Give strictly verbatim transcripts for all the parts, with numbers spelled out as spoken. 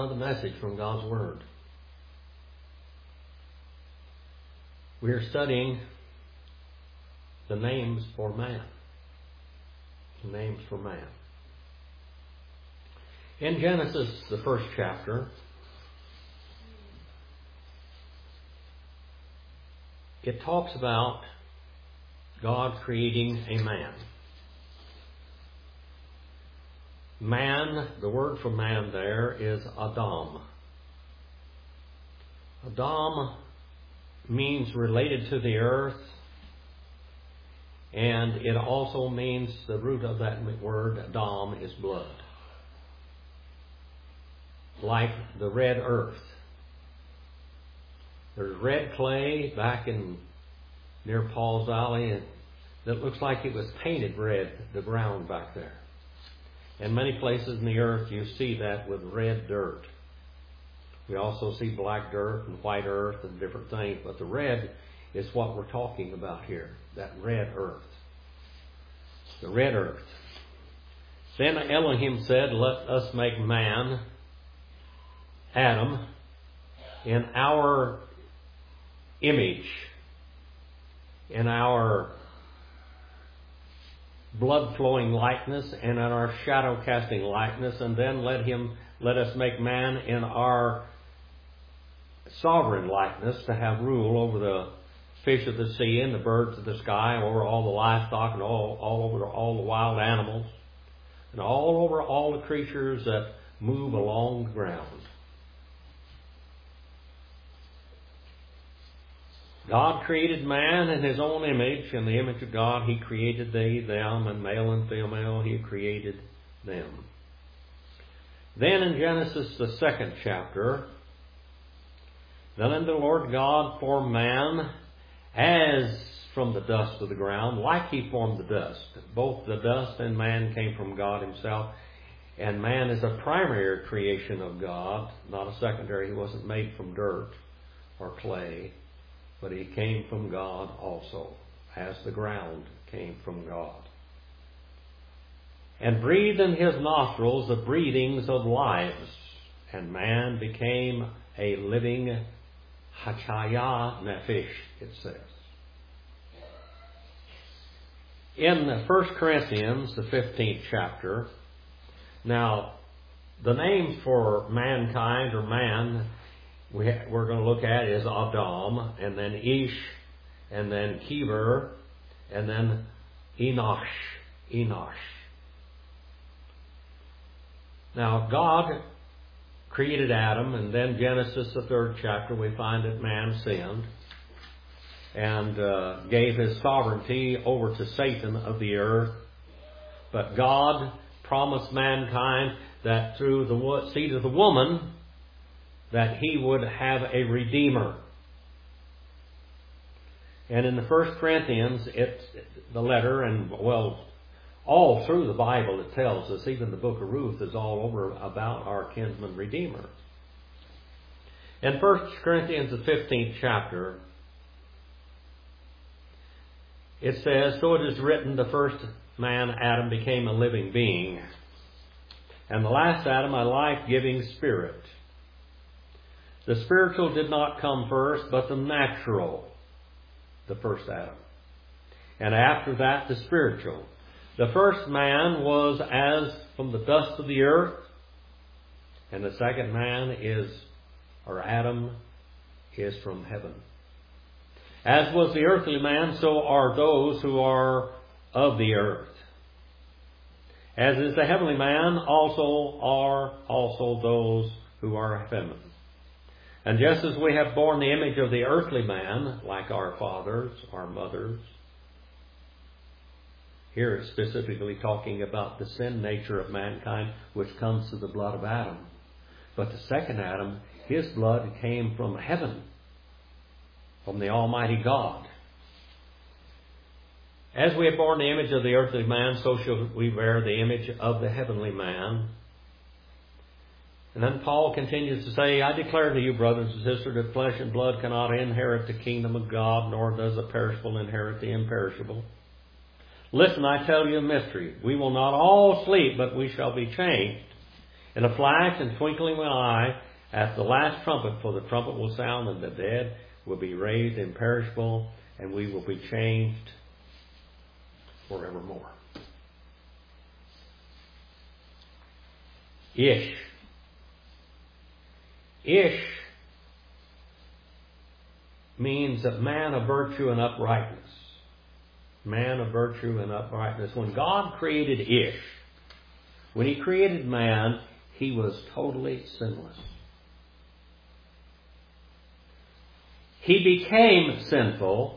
The message from God's Word. We are studying the names for man. The names for man. In Genesis, the first chapter, it talks about God creating a man. Man, the word for man there is Adam. Adam means related to the earth, and it also means, the root of that word, Adam, is blood. Like the red earth. There's red clay back in near Paul's Valley that looks like it was painted red, the ground back there. In many places in the earth, you see that with red dirt. We also see black dirt and white earth and different things, but the red is what we're talking about here, that red earth. The red earth. Then Elohim said, "Let us make man, Adam, in our image, in our blood-flowing likeness, and in our shadow-casting likeness, and then let him let us make man in our sovereign likeness, to have rule over the fish of the sea and the birds of the sky, over all the livestock and all, all over all the wild animals, and all over all the creatures that move along the ground." God created man in His own image. In the image of God He created they, them, and male and female He created them. Then in Genesis, the second chapter, "Then the Lord God formed man as from the dust of the ground, like He formed the dust." Both the dust and man came from God Himself. And man is a primary creation of God, not a secondary. He wasn't made from dirt or clay, but he came from God also, as the ground came from God. "And breathed in his nostrils the breathings of lives, and man became a living Hachaya Nephish," it says. In First Corinthians, the fifteenth chapter, now, the names for mankind or man we ha- we're going to look at is Adam, and then Ish, and then Keber, and then Enosh. Enosh. Now, God created Adam, and then Genesis, the third chapter, we find that man sinned and uh, gave his sovereignty over to Satan of the earth. But God promised mankind that through the wo- seed of the woman, that He would have a Redeemer. And in the First Corinthians, it's the letter, and well, all through the Bible it tells us, even the book of Ruth is all over about our kinsman Redeemer. In First Corinthians, the fifteenth chapter, it says, "So it is written, the first man, Adam, became a living being, and the last Adam a life-giving spirit. The spiritual did not come first, but the natural," the first Adam. "And after that, the spiritual. The first man was as from the dust of the earth, and the second man is, or Adam, is from heaven. As was the earthly man, so are those who are of the earth. As is the heavenly man, also are also those who are feminine. And just as we have borne the image of the earthly man, like our fathers, our mothers," here it's specifically talking about the sin nature of mankind, which comes through the blood of Adam. But the second Adam, his blood came from heaven, from the Almighty God. "As we have borne the image of the earthly man, so shall we bear the image of the heavenly man." And then Paul continues to say, "I declare to you, brothers and sisters, that flesh and blood cannot inherit the kingdom of God, nor does the perishable inherit the imperishable. Listen, I tell you a mystery. We will not all sleep, but we shall be changed In a flash and twinkling of an eye, at the last trumpet, for the trumpet will sound, and the dead will be raised imperishable, and we will be changed forevermore. Ish. Ish means a man of virtue and uprightness. Man of virtue and uprightness. When God created Ish, when He created man, he was totally sinless. He became sinful,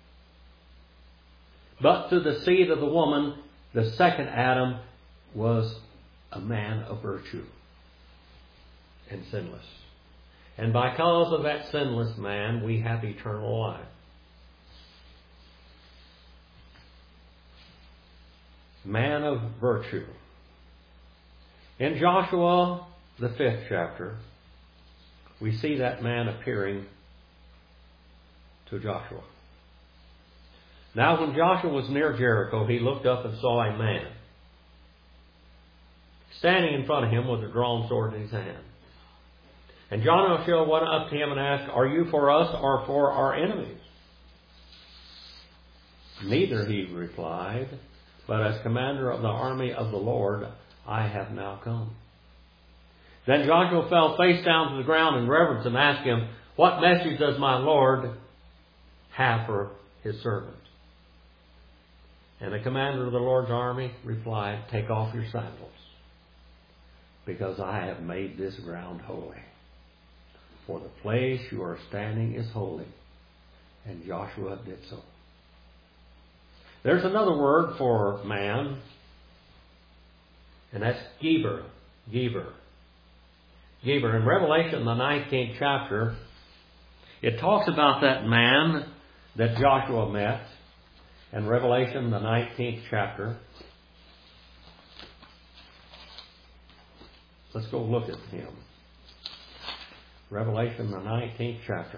but through the seed of the woman, the second Adam was a man of virtue and sinless. And because of that sinless man, we have eternal life. Man of virtue. In Joshua, the fifth chapter, we see that man appearing to Joshua. Now when Joshua was near Jericho, he looked up and saw a man standing in front of him with a drawn sword in his hand. And Joshua went up to him and asked, "Are you for us or for our enemies?" "Neither," he replied, "but as commander of the army of the Lord, I have now come." Then Joshua fell face down to the ground in reverence and asked him, "What message does my Lord have for his servant?" And the commander of the Lord's army replied, "Take off your sandals, because I have made this ground holy. For the place you are standing is holy." And Joshua did so. There's another word for man, and that's Geber. Geber. Geber. In Revelation, the nineteenth chapter, it talks about that man that Joshua met. In Revelation, the nineteenth chapter. Let's go look at him. Revelation, the nineteenth chapter.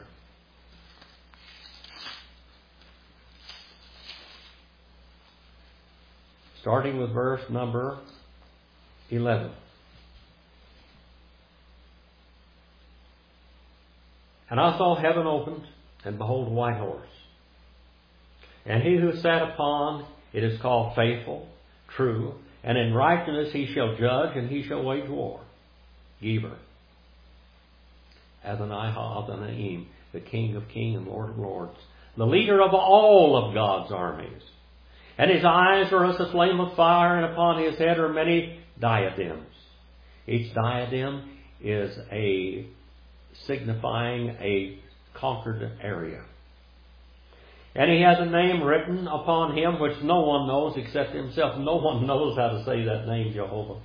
Starting with verse number eleven. "And I saw heaven opened, and behold a white horse. And he who sat upon it is called Faithful, True, and in righteousness he shall judge, and he shall wage war." Geber. Adonai HaAdonaim, the King of kings and Lord of lords, the leader of all of God's armies. And his eyes are as a flame of fire, and upon his head are many diadems. Each diadem is a signifying a conquered area. And he has a name written upon him which no one knows except himself. No one knows how to say that name, Jehovah.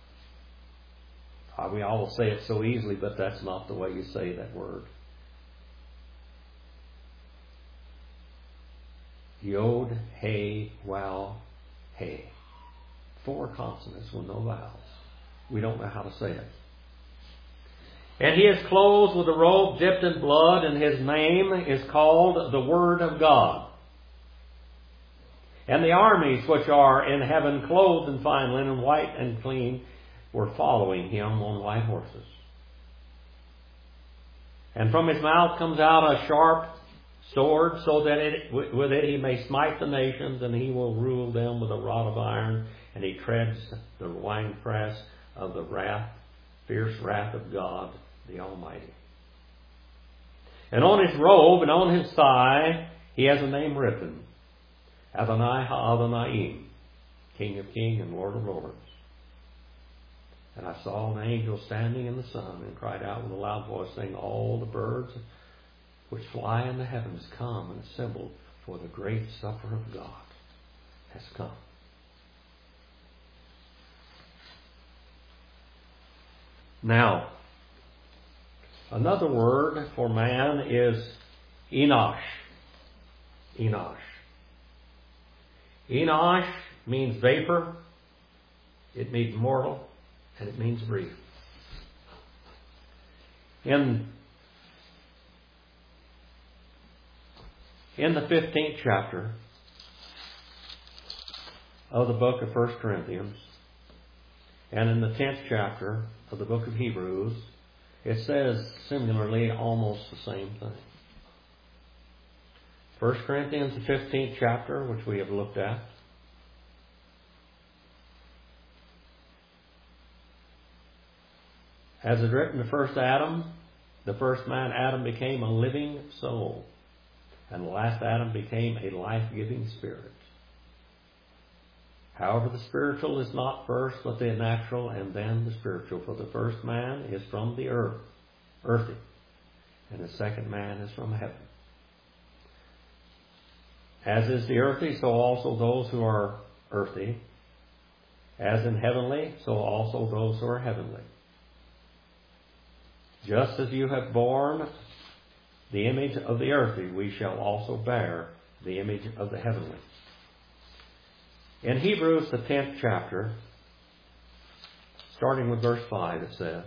We all say it so easily, but that's not the way you say that word. Yod, He, Waw, He. Four consonants with no vowels. We don't know how to say it. "And he is clothed with a robe dipped in blood, and his name is called the Word of God. And the armies which are in heaven, clothed in fine linen, white and clean, were following him on white horses. And from his mouth comes out a sharp sword, so that it, with it he may smite the nations, and he will rule them with a rod of iron, and he treads the winepress of the wrath, fierce wrath of God the Almighty. And on his robe and on his thigh he has a name written, Adonai HaAdonaim, King of kings and Lord of lords. And I saw an angel standing in the sun, and cried out with a loud voice, saying, All the birds which fly in the heavens, come and assemble, for the great supper of God has come." Now, another word for man is Enosh. Enosh. Enosh means vapor, it means mortal, and it means brief. In, in the fifteenth chapter of the book of First Corinthians, and in the tenth chapter of the book of Hebrews, it says similarly almost the same thing. First Corinthians, the fifteenth chapter, which we have looked at. As is written, the first Adam, the first man, Adam, became a living soul. And the last Adam became a life-giving spirit. However, the spiritual is not first, but the natural, and then the spiritual. For the first man is from the earth, earthy, and the second man is from heaven. As is the earthy, so also those who are earthy. As in heavenly, so also those who are heavenly. Just as you have borne the image of the earthy, we shall also bear the image of the heavenly. In Hebrews, the tenth chapter, starting with verse five, it says,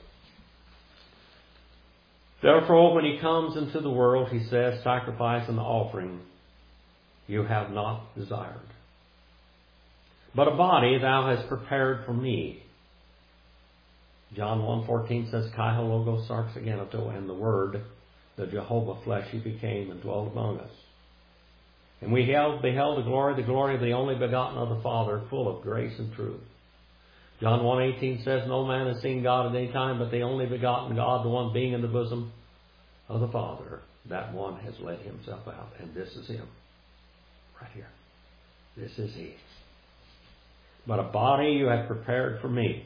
Therefore, when he comes into the world, he says, Sacrifice and offering you have not desired, but a body thou hast prepared for me. John one fourteen says, Kai ho logos sarx agenito, and the Word, the Jehovah flesh, he became and dwelt among us. And we held, beheld the glory, the glory of the only begotten of the Father, full of grace and truth. John one eighteen says, No man has seen God at any time, but the only begotten God, the one being in the bosom of the Father, that one has let himself out. And this is him. Right here. This is he. But a body you have prepared for me.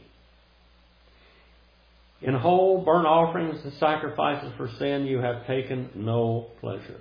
In whole burnt offerings and sacrifices for sin you have taken no pleasure.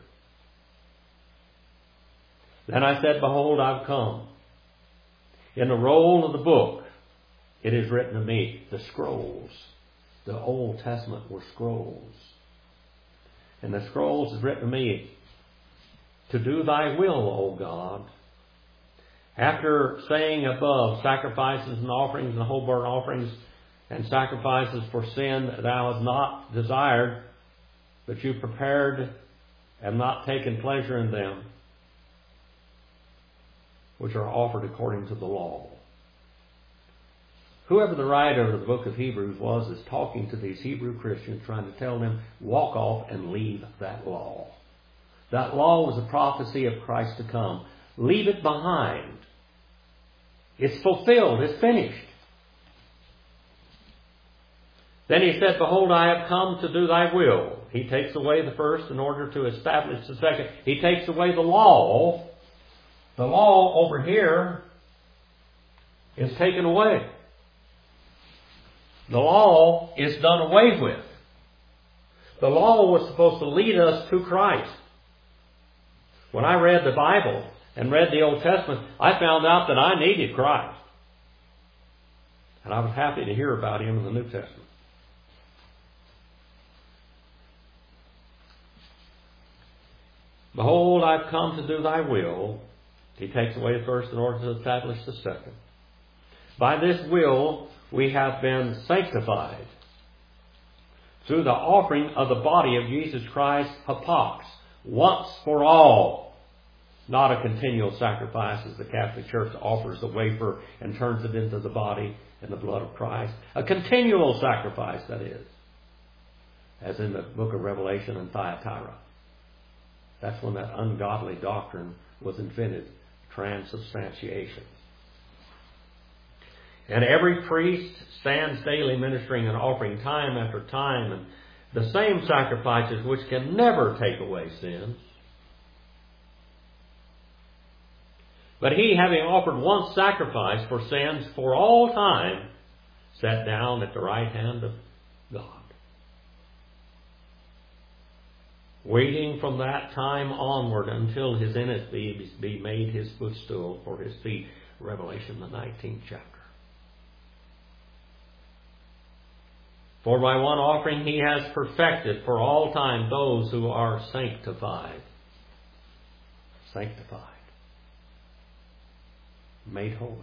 Then I said, Behold, I've come. In the roll of the book it is written of me. The scrolls, the Old Testament were scrolls. And the scrolls is written of me, to do thy will, O God. After saying above, sacrifices and offerings and whole burnt offerings and sacrifices for sin thou hast not desired, but you prepared and not taken pleasure in them, which are offered according to the law. Whoever the writer of the book of Hebrews was is talking to these Hebrew Christians, trying to tell them, walk off and leave that law. That law was a prophecy of Christ to come. Leave it behind. It's fulfilled. It's finished. Then he said, Behold, I have come to do thy will. He takes away the first in order to establish the second. He takes away the law. The law over here is taken away. The law is done away with. The law was supposed to lead us to Christ. When I read the Bible and read the Old Testament, I found out that I needed Christ. And I was happy to hear about Him in the New Testament. Behold, I've come to do thy will. He takes away the first in order to establish the second. By this will we have been sanctified through the offering of the body of Jesus Christ, hapax, once for all. Not a continual sacrifice as the Catholic Church offers the wafer and turns it into the body and the blood of Christ. A continual sacrifice, that is. As in the book of Revelation and Thyatira. That's when that ungodly doctrine was invented. Transubstantiation. And every priest stands daily ministering and offering time after time and the same sacrifices which can never take away sins. But he, having offered one sacrifice for sins for all time, sat down at the right hand of God, waiting from that time onward until his enemies be made his footstool for his feet. Revelation, the nineteenth chapter. For by one offering he has perfected for all time those who are sanctified. Sanctified. Made holy.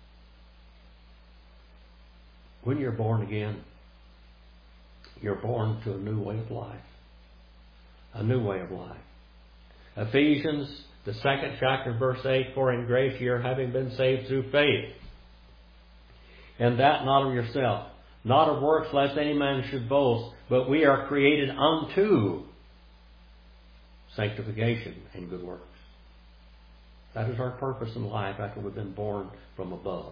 When you're born again, you're born to a new way of life. A new way of life. Ephesians, the second chapter, verse eight, For in grace ye are having been saved through faith. And that not of yourself, not of works, lest any man should boast, but we are created unto sanctification and good works. That is our purpose in life after we've been born from above.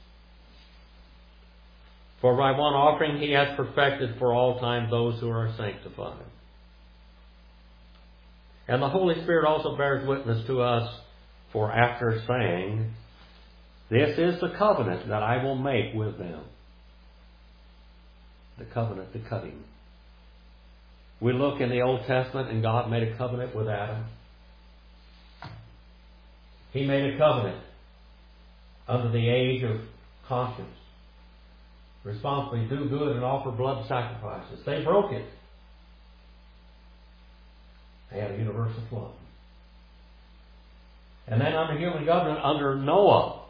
For by one offering he hath perfected for all time those who are sanctified. And the Holy Spirit also bears witness to us, for after saying, this is the covenant that I will make with them. The covenant, the cutting. We look in the Old Testament and God made a covenant with Adam. He made a covenant under the age of conscience. Responsibly do good and offer blood sacrifices. They broke it. They had a universal flood. And then under human government, under Noah,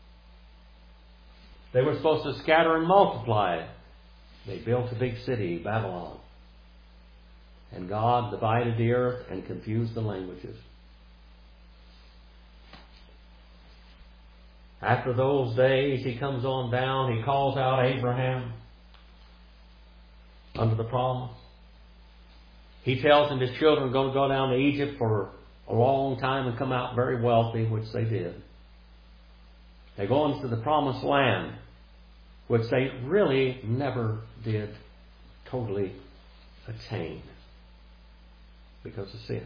they were supposed to scatter and multiply. They built a big city, Babylon. And God divided the earth and confused the languages. After those days, he comes on down. He calls out Abraham under the promise. He tells him his children are going to go down to Egypt for a long time and come out very wealthy, which they did. They go into the promised land, which they really never did totally attain because of sin.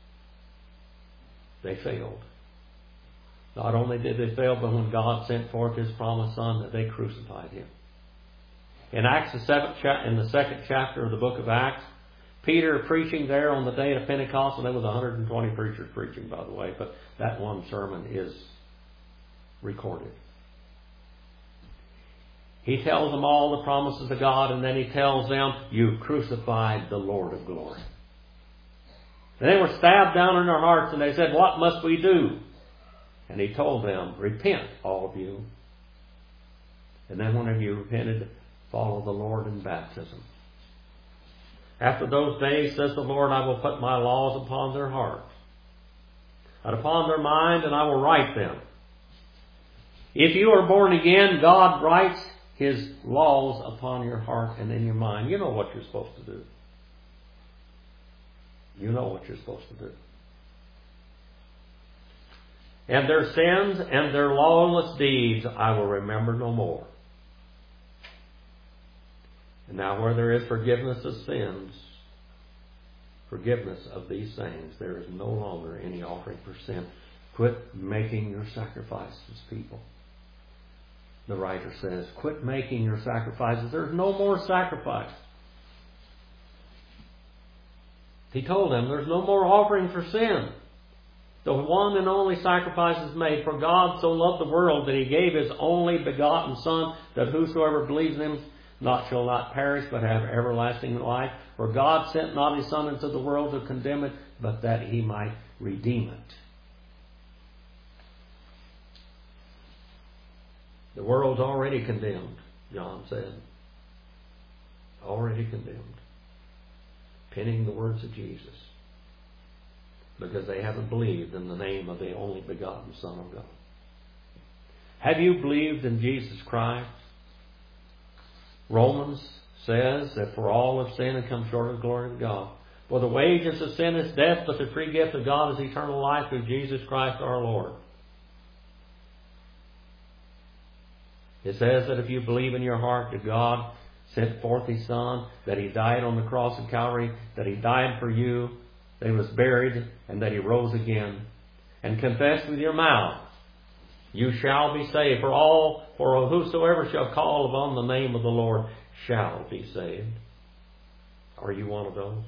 They failed. Not only did they fail, but when God sent forth His promised Son, that they crucified Him. In Acts, the seventh cha- in the second chapter of the book of Acts, Peter preaching there on the day of Pentecost, and there was one hundred twenty preachers preaching, by the way, but that one sermon is recorded. He tells them all the promises of God, and then he tells them, you've crucified the Lord of glory. And they were stabbed down in their hearts, and they said, what must we do? And he told them, repent, all of you. And then whenever you repented, follow the Lord in baptism. After those days, says the Lord, I will put my laws upon their hearts, and upon their mind, and I will write them. If you are born again, God writes His laws upon your heart and in your mind. You know what you're supposed to do. You know what you're supposed to do. And their sins and their lawless deeds I will remember no more. And now where there is forgiveness of sins, forgiveness of these things, there is no longer any offering for sin. Quit making your sacrifices, people. The writer says, quit making your sacrifices. There's no more sacrifice. He told them there's no more offering for sin. The one and only sacrifice is made. For God so loved the world that He gave His only begotten Son, that whosoever believes in Him not shall not perish, but have everlasting life. For God sent not His Son into the world to condemn it, but that He might redeem it. The world's already condemned, John said. Already condemned. Penning the words of Jesus. Because they haven't believed in the name of the only begotten Son of God. Have you believed in Jesus Christ? Romans says that for all have sinned and come short of the glory of God. For the wages of sin is death, but the free gift of God is eternal life through Jesus Christ our Lord. It says that if you believe in your heart that God sent forth His Son, that He died on the cross of Calvary, that He died for you, that He was buried, and that He rose again, and confess with your mouth, you shall be saved. For all, for whosoever shall call upon the name of the Lord shall be saved. Are you one of those?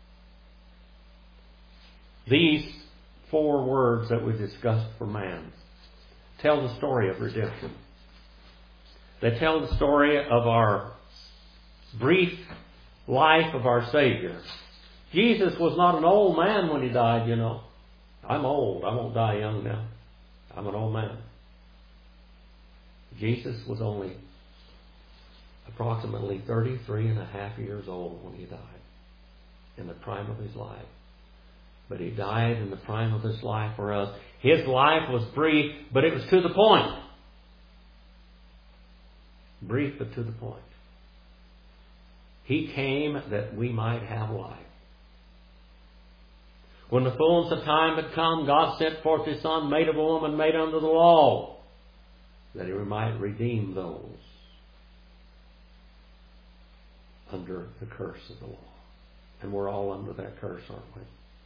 These four words that we discussed for man tell the story of redemption. They tell the story of our brief life of our Savior. Jesus was not an old man when He died, you know. I'm old. I won't die young now. I'm an old man. Jesus was only approximately thirty-three and a half years old when He died, in the prime of His life. But He died in the prime of His life for us. His life was brief, but it was to the point. Brief, but to the point. He came that we might have life. When the fullness of time had come, God sent forth His Son, made of a woman, made under the law, that He might redeem those under the curse of the law. And we're all under that curse, aren't we?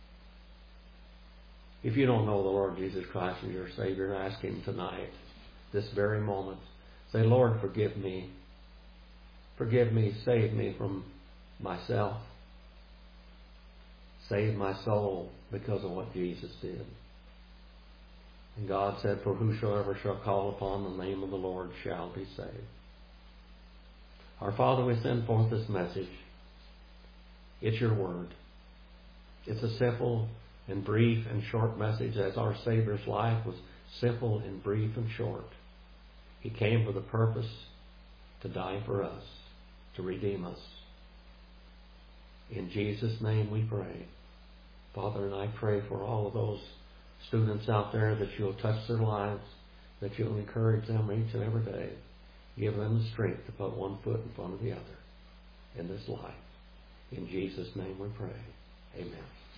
If you don't know the Lord Jesus Christ as your Savior, ask Him tonight, this very moment. Say, Lord, forgive me. Forgive me, save me from myself. Save my soul because of what Jesus did. And God said, for whosoever shall call upon the name of the Lord shall be saved. Our Father, we send forth this message. It's your word. It's a simple and brief and short message, as our Savior's life was simple and brief and short. He came for the purpose to die for us, to redeem us. In Jesus' name we pray. Father, and I pray for all of those students out there that you'll touch their lives, that you'll encourage them each and every day. Give them the strength to put one foot in front of the other in this life. In Jesus' name we pray. Amen.